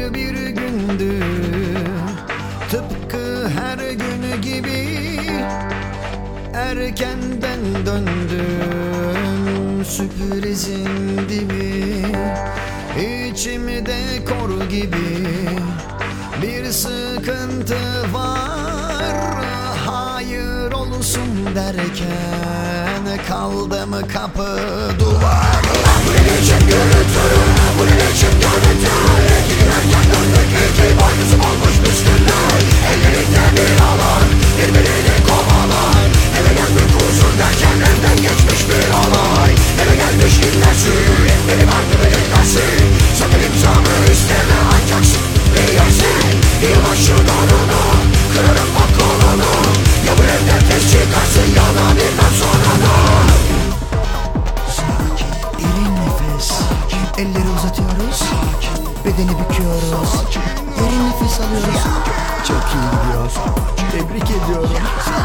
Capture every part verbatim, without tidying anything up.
ayrı bir gündü, tıpkı her gün gibi. Erkenden döndüm, sürprizin dibi. İçimde kor gibi bir sıkıntı var. Hayır olsun derken kaldım kapı duvar. Bu ne biçim gürültü, bu ne biçim gürültü. Giderken döndük iki boynuzum olmuş püsküller. Ellerinde bir alan, birbirini kovalar. Eve döndük uzun derken evden geçmiş bir olay. Eve gelmiş inlersin, benim ardımı dinlersin. Sakın imzamı isteme ancak s***leyersin. Yılbaşı donunu, kırarım bak kolunu. Ya bu evden tez çıkarsın ya da bilmem sonunu. Derin nefes, elleri uzatıyoruz, bedeni büküyoruz, derin nefes alıyoruz. Çok iyi gidiyor, tebrik ediyorum.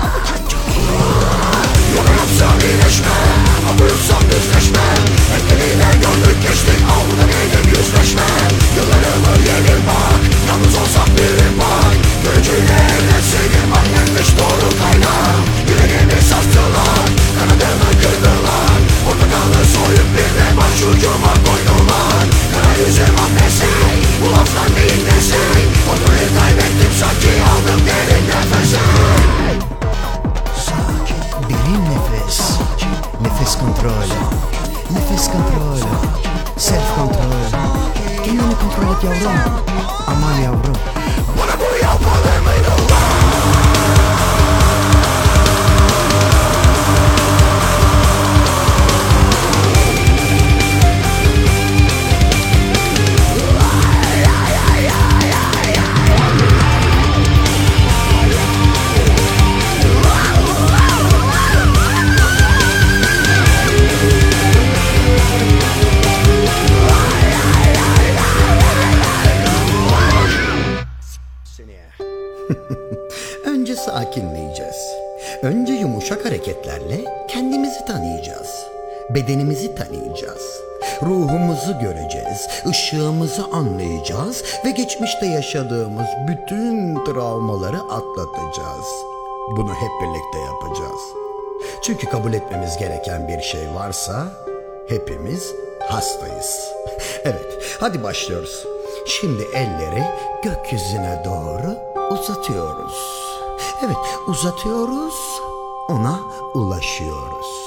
Yorulursam iyileşme, abulursam düzleşme. Ekleriyle gördük geçtik, avluda neydim yüzleşme. Yıllarımı yerim bak, yalnız olsak birim bak. Görücüyle evlenseydim annemmiş doğru kaynağı. Yüreğimi sarstılar, kanadımı kırdılar. Portakalı soyup bir de başucuma koydular. Kara yüzüm annesi, bu laflar neyin nesi? Kontrolü kaybettim sanki aldım derin nefesi. Derin nefes, nefes kontrol, nefes kontrol, self kontrol. Kendini kontrol et yavrum, aman yavrum. Bana bunu yapmalı mıydın lan? Önce sakinleyeceğiz. Önce yumuşak hareketlerle kendimizi tanıyacağız. Bedenimizi tanıyacağız. Ruhumuzu göreceğiz. Işığımızı anlayacağız ve geçmişte yaşadığımız bütün travmaları atlatacağız. Bunu hep birlikte yapacağız. Çünkü kabul etmemiz gereken bir şey varsa hepimiz hastayız. Evet, hadi başlıyoruz. Şimdi elleri gökyüzüne doğru uzatıyoruz. Evet, uzatıyoruz, ona ulaşıyoruz.